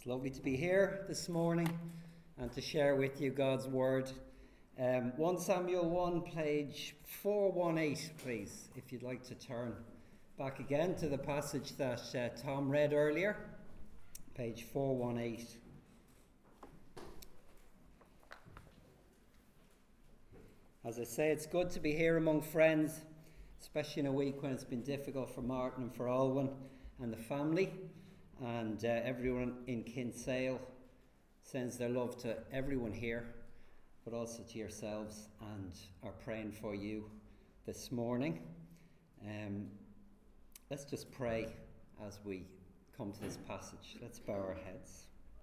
Lovely to be here this morning and to share with you God's Word. 1 Samuel 1, page 418, please, if you'd like to turn back again to the passage that Tom read earlier, page 418. As I say, it's good to be here among friends, especially in a week when it's been difficult for Martin and for Alwyn and the family. And everyone in Kinsale sends their love to everyone here, but also to yourselves, and are praying for you this morning. Let's just pray as we come to this passage. Let's bow our heads.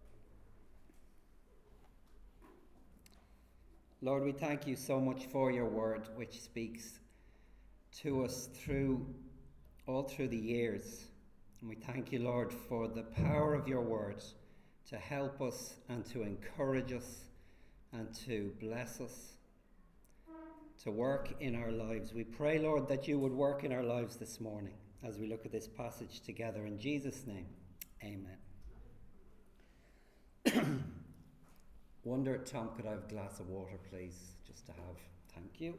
Lord, we thank you so much for your word, which speaks to us all through the years. And we thank you, Lord, for the power of your word to help us and to encourage us and to bless us, to work in our lives. We pray, Lord, that you would work in our lives this morning as we look at this passage together. In Jesus' name, amen. Wonder, Tom, could I have a glass of water, please? Just to have. Thank you.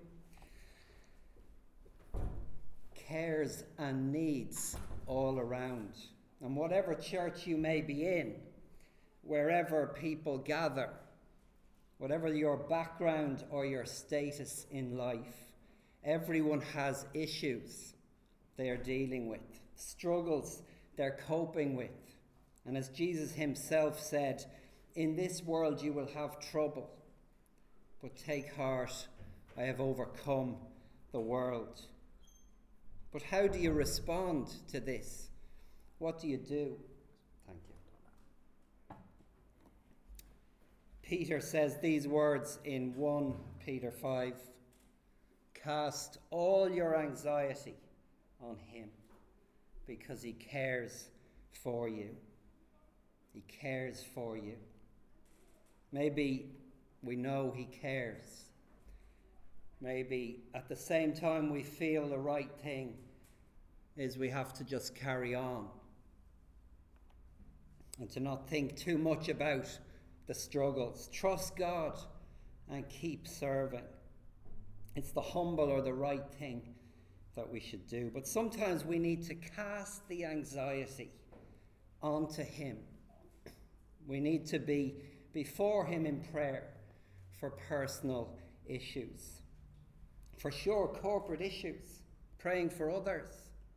Cares and needs all around. And whatever church you may be in, wherever people gather, whatever your background or your status in life, everyone has issues they are dealing with, struggles they're coping with. And as Jesus himself said, in this world you will have trouble, but take heart, I have overcome the world. But how do you respond to this? What do you do? Thank you. Peter says these words in 1 Peter 5. Cast all your anxiety on him because he cares for you. He cares for you. Maybe we know he cares. Maybe at the same time we feel the right thing is we have to just carry on and to not think too much about the struggles. Trust God and keep serving. It's the humble or the right thing that we should do. But sometimes we need to cast the anxiety onto him. We need to be before him in prayer for personal issues. For sure, corporate issues, praying for others.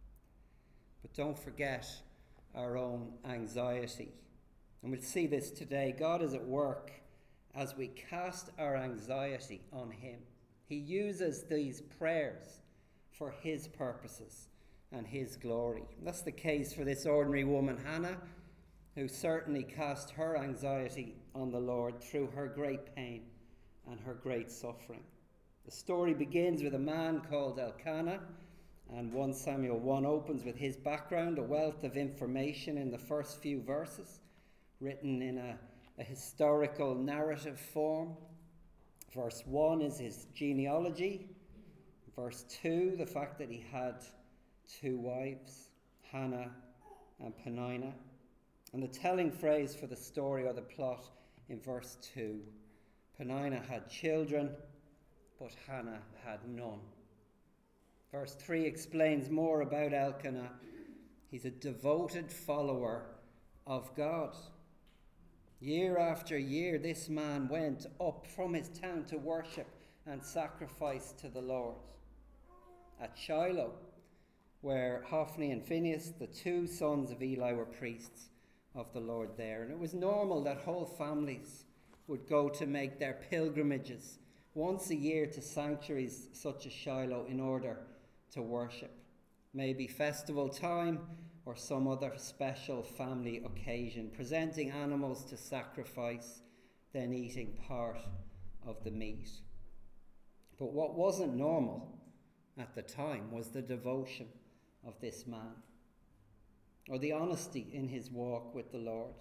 But don't forget our own anxiety. And we'll see this today. God is at work as we cast our anxiety on him. He uses these prayers for his purposes and his glory. And that's the case for this ordinary woman, Hannah, who certainly cast her anxiety on the Lord through her great pain and her great suffering. The story begins with a man called Elkanah, and 1 Samuel 1 opens with his background, a wealth of information in the first few verses, written in a historical narrative form. Verse 1 is his genealogy. Verse 2, the fact that he had two wives, Hannah and Peninnah. And the telling phrase for the story or the plot in verse 2, Peninnah had children, but Hannah had none. Verse 3 explains more about Elkanah. He's a devoted follower of God. Year after year, this man went up from his town to worship and sacrifice to the Lord. At Shiloh, where Hophni and Phinehas, the two sons of Eli, were priests of the Lord there. And it was normal that whole families would go to make their pilgrimages once a year to sanctuaries such as Shiloh in order to worship. Maybe festival time or some other special family occasion, presenting animals to sacrifice, then eating part of the meat. But what wasn't normal at the time was the devotion of this man, or the honesty in his walk with the Lord.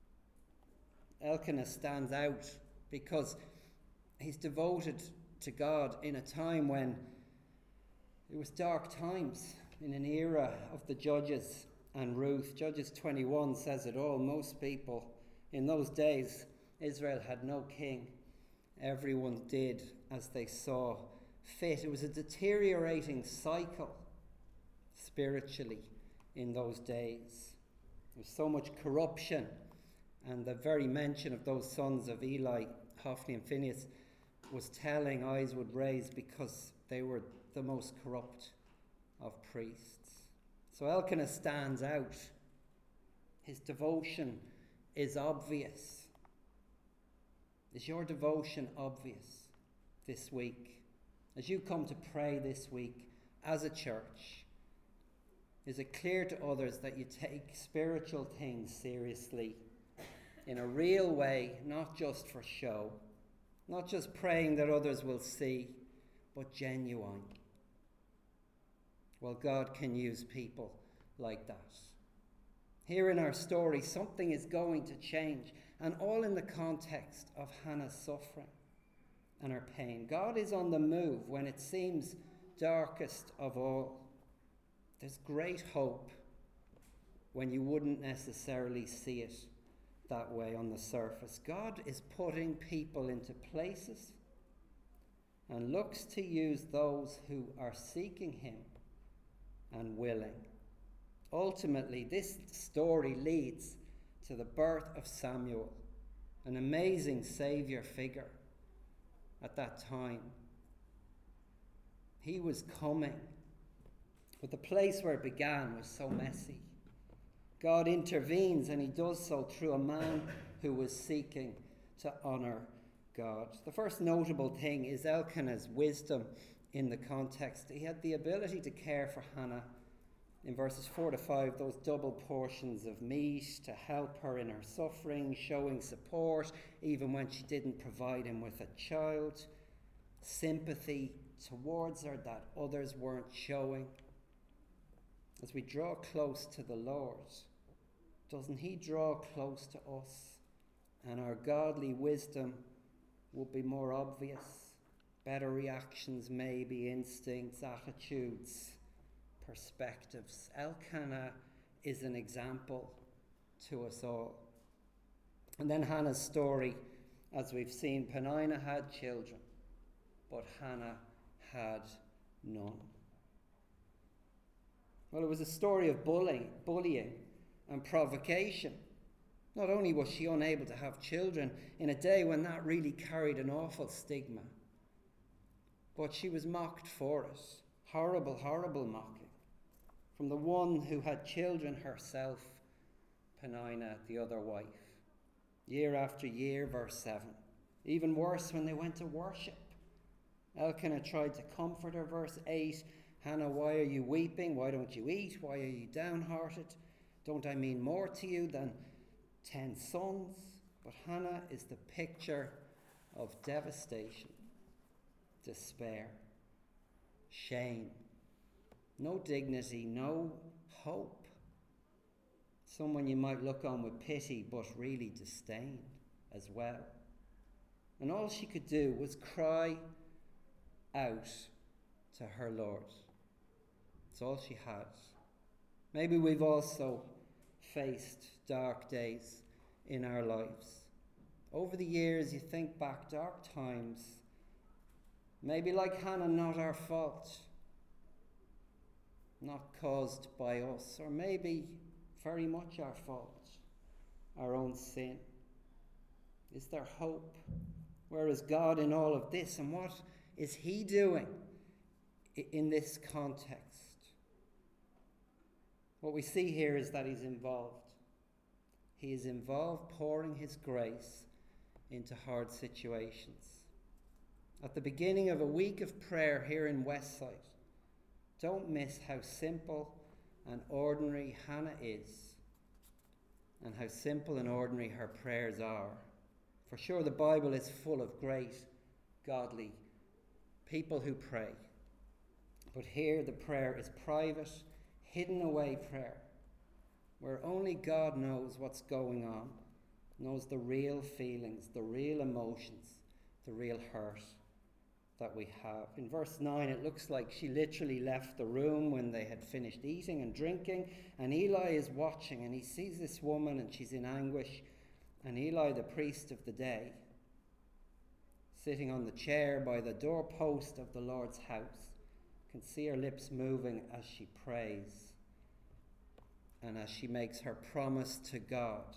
Elkanah stands out because he's devoted to God in a time when it was dark times, in an era of the Judges and Ruth. Judges 21 says it all. Most people In those days, Israel had no king. Everyone did as they saw fit. It was a deteriorating cycle spiritually in those days. There was so much corruption, and the very mention of those sons of Eli, Hophni and Phinehas, was telling. Eyes would raise because they were the most corrupt of priests. So Elkanah stands out. His devotion is obvious. Is your devotion obvious this week? As you come to pray this week as a church, is it clear to others that you take spiritual things seriously in a real way, not just for show, not just praying that others will see, but genuine? Well, God can use people like that. Here in our story, something is going to change, and all in the context of Hannah's suffering and her pain. God is on the move when it seems darkest of all. There's great hope when you wouldn't necessarily see it that way on the surface. God is putting people into places and looks to use those who are seeking him and willing. Ultimately, this story leads to the birth of Samuel, an amazing saviour figure at that time. He was coming, but the place where it began was so messy. God intervenes, and he does so through a man who was seeking to honour God. The first notable thing is Elkanah's wisdom in the context. He had the ability to care for Hannah. In verses 4 to 5, those double portions of meat to help her in her suffering, showing support even when she didn't provide him with a child, sympathy towards her that others weren't showing. As we draw close to the Lord, doesn't he draw close to us? And our godly wisdom will be more obvious. Better reactions, maybe, instincts, attitudes, perspectives. Elkanah is an example to us all. And then Hannah's story, as we've seen, Peninnah had children, but Hannah had none. Well, it was a story of bullying and provocation. Not only was she unable to have children in a day when that really carried an awful stigma, but she was mocked for it. Horrible, horrible mocking. From the one who had children herself, Peninnah, the other wife. Year after year, verse 7. Even worse when they went to worship. Elkanah tried to comfort her, verse 8. Hannah, why are you weeping? Why don't you eat? Why are you downhearted? Don't I mean more to you than 10 sons? But Hannah is the picture of devastation, despair, shame, no dignity, no hope. Someone you might look on with pity, but really disdain as well. And all she could do was cry out to her Lord. It's all she had. Maybe we've also faced dark days in our lives. Over the years, you think back, dark times, maybe like Hannah, not our fault, not caused by us, or maybe very much our fault, our own sin. Is there hope? Where is God in all of this, and what is he doing in this context? What we see here is that he's involved. He is involved pouring his grace into hard situations. At the beginning of a week of prayer here in Westside, don't miss how simple and ordinary Hannah is, and how simple and ordinary her prayers are. For sure, the Bible is full of great, godly people who pray. But here the prayer is private, hidden away prayer, where only God knows what's going on, knows the real feelings, the real emotions, the real hurt that we have. In verse 9, it looks like she literally left the room when they had finished eating and drinking, and Eli is watching, and he sees this woman, and she's in anguish, And Eli, the priest of the day, sitting on the chair by the doorpost of the Lord's house, can see her lips moving as she prays and as she makes her promise to God.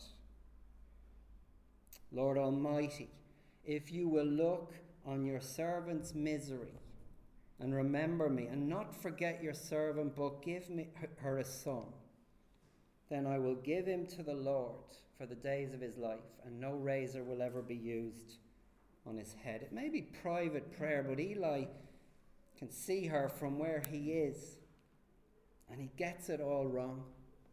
Lord Almighty, if you will look on your servant's misery and remember me, and not forget your servant, but give me her a son, then I will give him to the Lord for the days of his life, and no razor will ever be used on his head. It may be private prayer, but Eli can see her from where he is, and he gets it all wrong.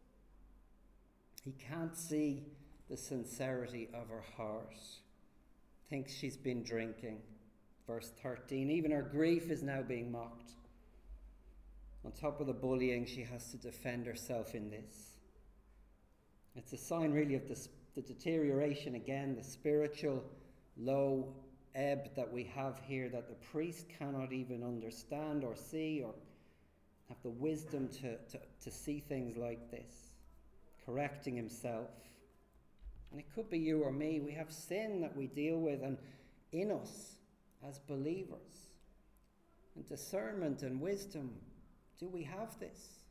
He can't see the sincerity of her heart. Thinks she's been drinking. Verse 13, even her grief is now being mocked. On top of the bullying, she has to defend herself in this. It's a sign really of the deterioration again, the spiritual low ebb that we have here, that the priest cannot even understand or see or have the wisdom to see things like this, correcting himself. And it could be you or me. We have sin that we deal with, and in us as believers. And discernment and wisdom, do we have this?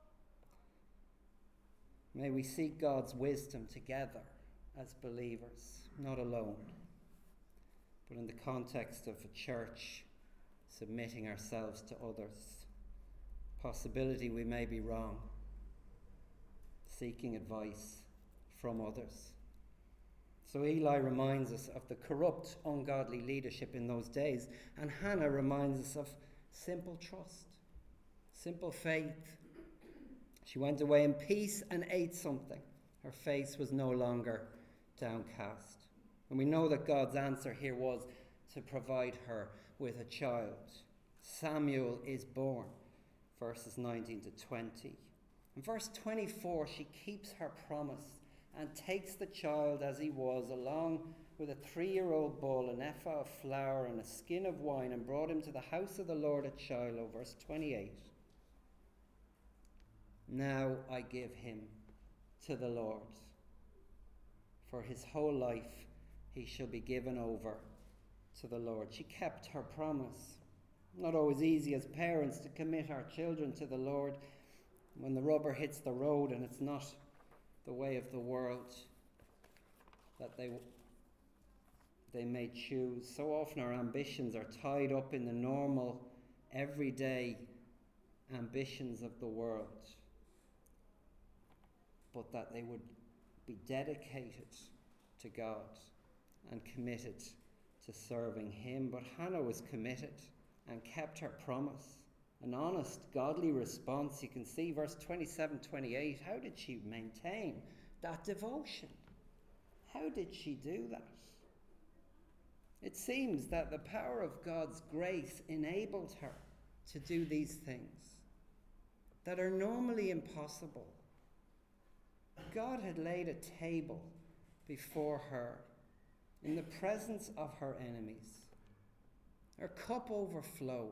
May we seek God's wisdom together as believers, not alone, but in the context of a church, submitting ourselves to others. Possibility we may be wrong, seeking advice from others. So Eli reminds us of the corrupt, ungodly leadership in those days, and Hannah reminds us of simple trust, simple faith. She went away in peace and ate something. Her face was no longer downcast. And we know that God's answer here was to provide her with a child. Samuel is born, verses 19 to 20. In verse 24, she keeps her promise and takes the child as he was, along with a 3-year-old bull, an ephah of flour, and a skin of wine, and brought him to the house of the Lord at Shiloh. Verse 28. Now I give him to the Lord. For his whole life he shall be given over to the Lord. She kept her promise. Not always easy as parents to commit our children to the Lord when the rubber hits the road and it's not the way of the world that they may choose. So often our ambitions are tied up in the normal, everyday ambitions of the world, but that they would be dedicated to God and committed to serving him. But Hannah was committed and kept her promise. An honest, godly response. You can see verse 27, 28. How did she maintain that devotion? How did she do that? It seems that the power of God's grace enabled her to do these things that are normally impossible. God had laid a table before her in the presence of her enemies. Her cup overflowed.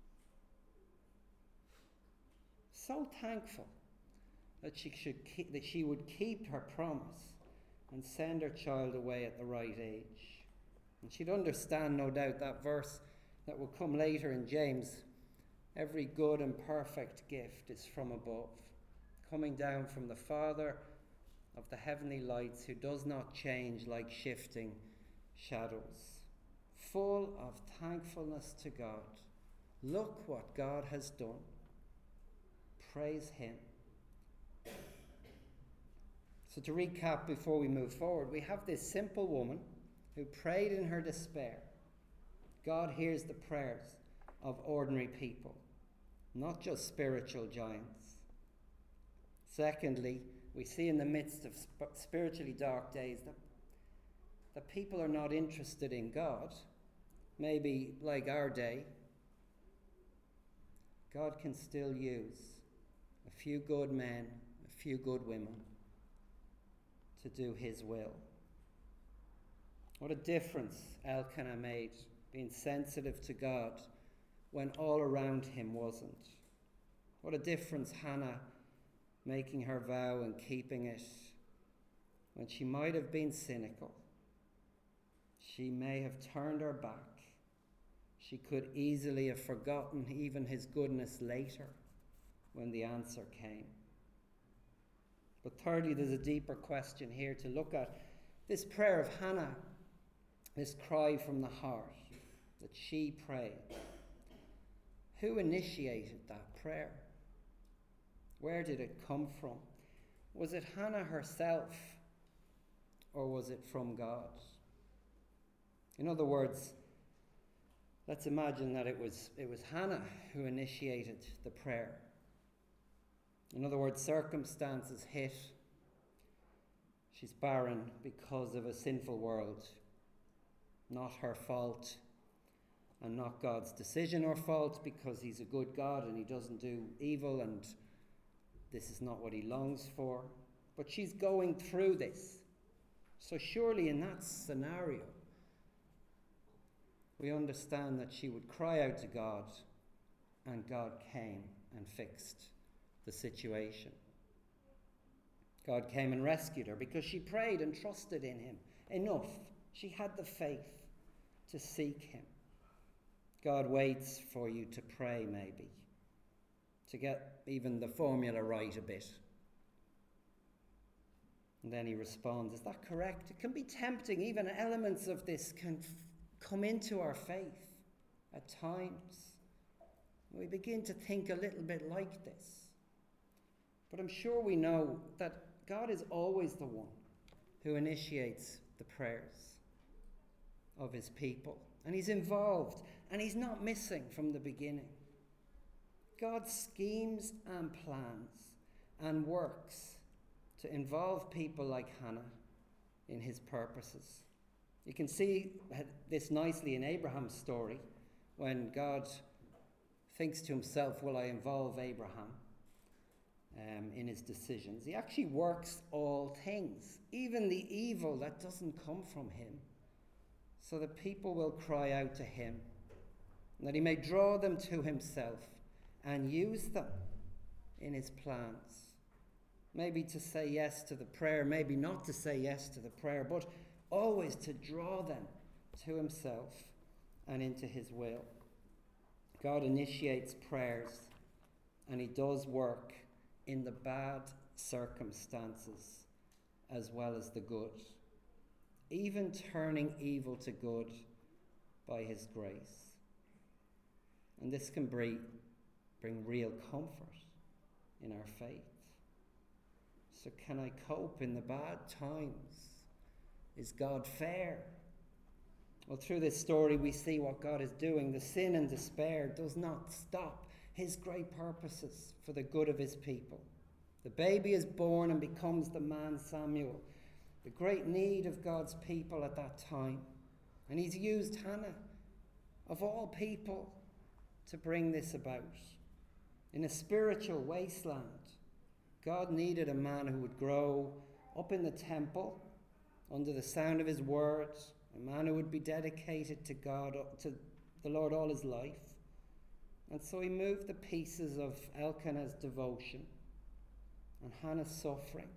So thankful that she would keep her promise and send her child away at the right age. And she'd understand, no doubt, that verse that will come later in James. Every good and perfect gift is from above, coming down from the Father of the heavenly lights, who does not change like shifting shadows. Full of thankfulness to God. Look what God has done. Praise him. So to recap before we move forward, we have this simple woman who prayed in her despair. God hears the prayers of ordinary people, not just spiritual giants. Secondly, we see in the midst of spiritually dark days that people are not interested in God. Maybe like our day, God can still use a few good men, a few good women to do his will. What a difference Elkanah made, being sensitive to God when all around him wasn't. What a difference Hannah making her vow and keeping it when she might have been cynical, she may have turned her back. She could easily have forgotten even his goodness later when the answer came. But thirdly, there's a deeper question here to look at. This prayer of Hannah, this cry from the heart that she prayed. Who initiated that prayer? Where did it come from? Was it Hannah herself, or was it from God? In other words, let's imagine that it was Hannah who initiated the prayer. In other words, circumstances hit. She's barren because of a sinful world. Not her fault, and not God's decision or fault, because he's a good God and he doesn't do evil, and this is not what he longs for. But she's going through this. So surely in that scenario, we understand that she would cry out to God, and God came and fixed the situation. God came and rescued her because she prayed and trusted in him enough. She had the faith to seek him. God waits for you to pray, maybe, to get even the formula right a bit. And then he responds, is that correct? It can be tempting. Even elements of this can come into our faith at times. We begin to think a little bit like this. But I'm sure we know that God is always the one who initiates the prayers of his people. And he's involved, and he's not missing from the beginning. God schemes and plans and works to involve people like Hannah in his purposes. You can see this nicely in Abraham's story, when God thinks to himself, will I involve Abraham in his decisions? He actually works all things, even the evil that doesn't come from him, so that people will cry out to him, and that he may draw them to himself and use them in his plans. Maybe to say yes to the prayer, maybe not to say yes to the prayer, but always to draw them to himself and into his will. God initiates prayers, and he does work in the bad circumstances as well as the good, even turning evil to good by his grace. And this can bring real comfort in our faith. So can I cope in the bad times? Is God fair? Well, through this story we see what God is doing. The sin and despair does not stop his great purposes for the good of his people. The baby is born and becomes the man Samuel, the great need of God's people at that time. And he's used Hannah, of all people, to bring this about. In a spiritual wasteland, God needed a man who would grow up in the temple under the sound of his words, a man who would be dedicated to God, to the Lord all his life. And so he moved the pieces of Elkanah's devotion and Hannah's suffering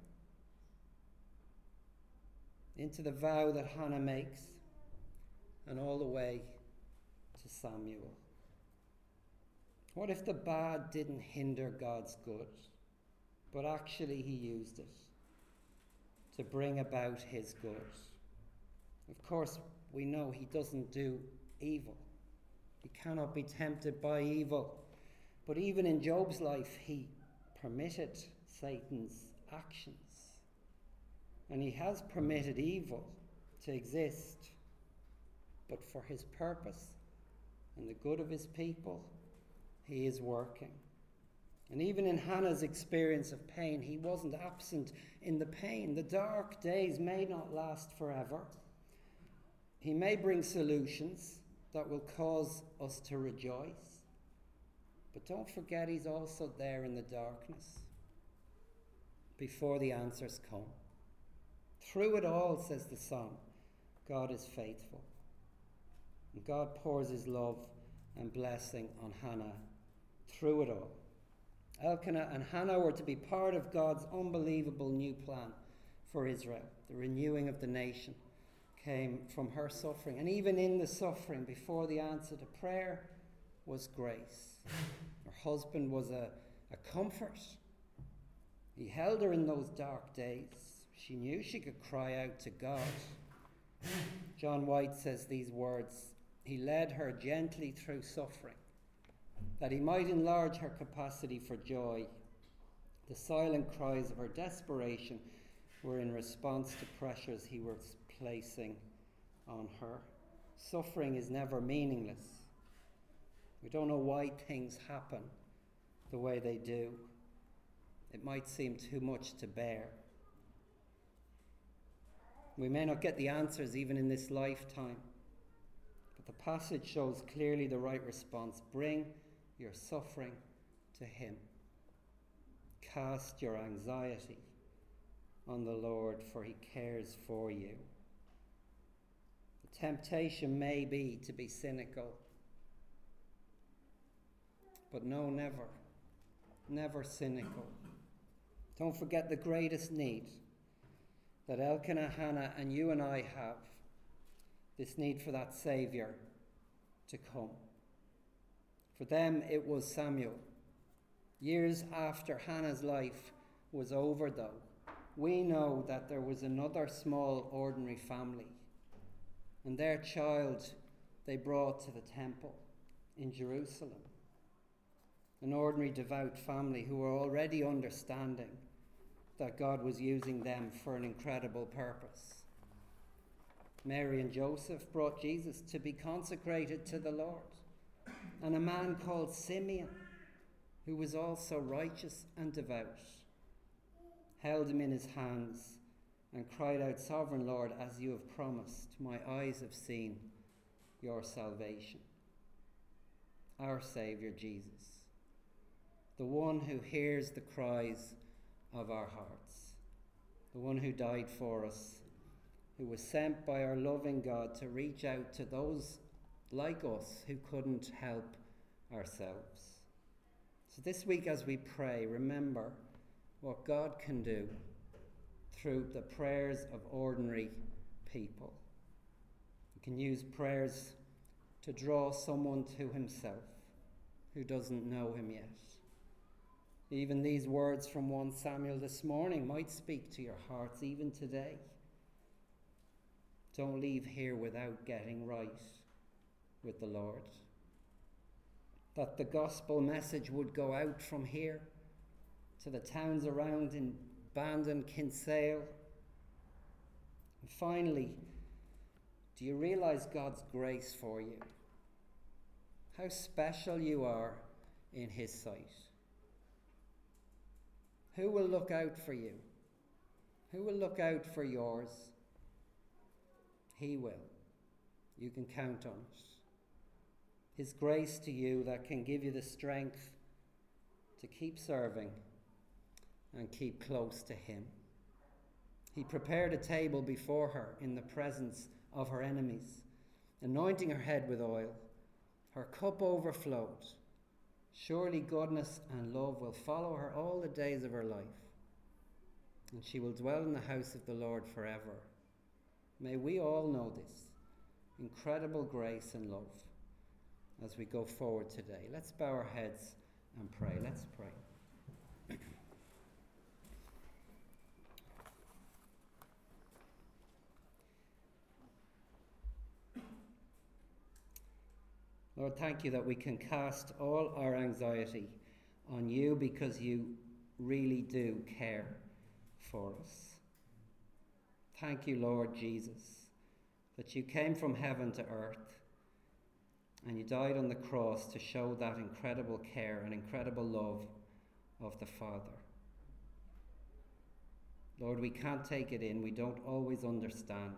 into the vow that Hannah makes, and all the way to Samuel. What if the bad didn't hinder God's good, but actually he used it to bring about his good? Of course, we know he doesn't do evil. He cannot be tempted by evil. But even in Job's life, he permitted Satan's actions. And he has permitted evil to exist, but for his purpose and the good of his people, he is working. And even in Hannah's experience of pain, he wasn't absent in the pain. The dark days may not last forever. He may bring solutions that will cause us to rejoice. But don't forget, he's also there in the darkness before the answers come. Through it all, says the song, God is faithful. And God pours his love and blessing on Hannah through it all. Elkanah and Hannah were to be part of God's unbelievable new plan for Israel. the renewing of the nation, came from her suffering. And even in the suffering, before the answer to prayer, was grace. Her husband was a comfort. He held her in those dark days. She knew she could cry out to God. John White says these words: he led her gently through suffering, that he might enlarge her capacity for joy. The silent cries of her desperation were in response to pressures he was placing on her. Suffering is never meaningless. We don't know why things happen the way they do. It might seem too much to bear. We may not get the answers even in this lifetime, but the passage shows clearly the right response. Bring your suffering to him. Cast your anxiety on the Lord, for he cares for you. The temptation may be to be cynical, but no, never cynical. Don't forget the greatest need that Elkanah, Hannah, and you and I have, this need for that Saviour to come. For them, it was Samuel. Years after Hannah's life was over, though, we know that there was another small, ordinary family, and their child they brought to the temple in Jerusalem. An ordinary, devout family who were already understanding that God was using them for an incredible purpose. Mary and Joseph brought Jesus to be consecrated to the Lord. And a man called Simeon, who was also righteous and devout, held him in his hands and cried out, "Sovereign Lord, as you have promised, my eyes have seen your salvation." Our Saviour Jesus, the one who hears the cries of our hearts, the one who died for us, who was sent by our loving God to reach out to those like us who couldn't help ourselves. So this week as we pray, remember what God can do through the prayers of ordinary people. You can use prayers to draw someone to himself who doesn't know him yet. Even these words from 1 Samuel this morning might speak to your hearts even today. Don't leave here without getting right with the Lord. That the gospel message would go out from here to the towns around in Bandon, Kinsale. And finally, do you realize God's grace for you? How special you are in his sight. Who will look out for you? Who will look out for yours? He will. You can count on it. His grace to you that can give you the strength to keep serving and keep close to him. He prepared a table before her in the presence of her enemies, anointing her head with oil. Her cup overflowed. Surely goodness and love will follow her all the days of her life, and she will dwell in the house of the Lord forever. May we all know this incredible grace and love as we go forward today. Let's bow our heads and pray. Let's pray. Lord, thank you that we can cast all our anxiety on you because you really do care for us. Thank you, Lord Jesus, that you came from heaven to earth and you died on the cross to show that incredible care and incredible love of the Father. Lord, we can't take it in. We don't always understand.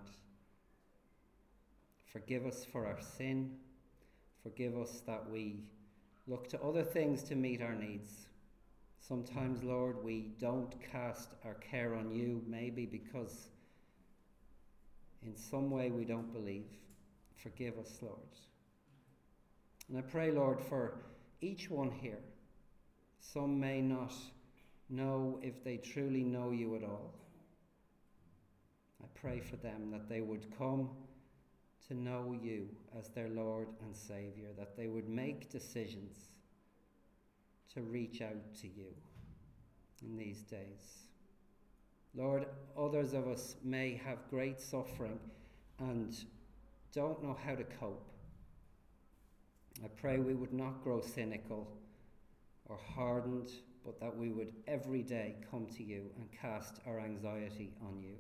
Forgive us for our sin. Forgive us that we look to other things to meet our needs. Sometimes, Lord, we don't cast our care on you, maybe because in some way we don't believe. Forgive us, Lord. And I pray, Lord, for each one here. Some may not know if they truly know you at all. I pray for them that they would come to know you as their Lord and Saviour, that they would make decisions to reach out to you in these days. Lord, others of us may have great suffering and don't know how to cope. I pray we would not grow cynical or hardened, but that we would every day come to you and cast our anxiety on you.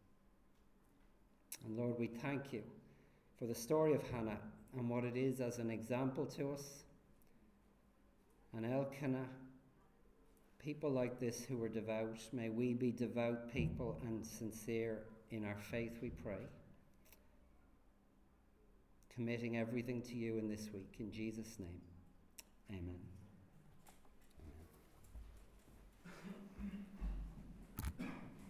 And Lord, we thank you for the story of Hannah and what it is as an example to us. And Elkanah, people like this who are devout, may we be devout people and sincere in our faith, we pray. Committing everything to you in this week. In Jesus' name, amen.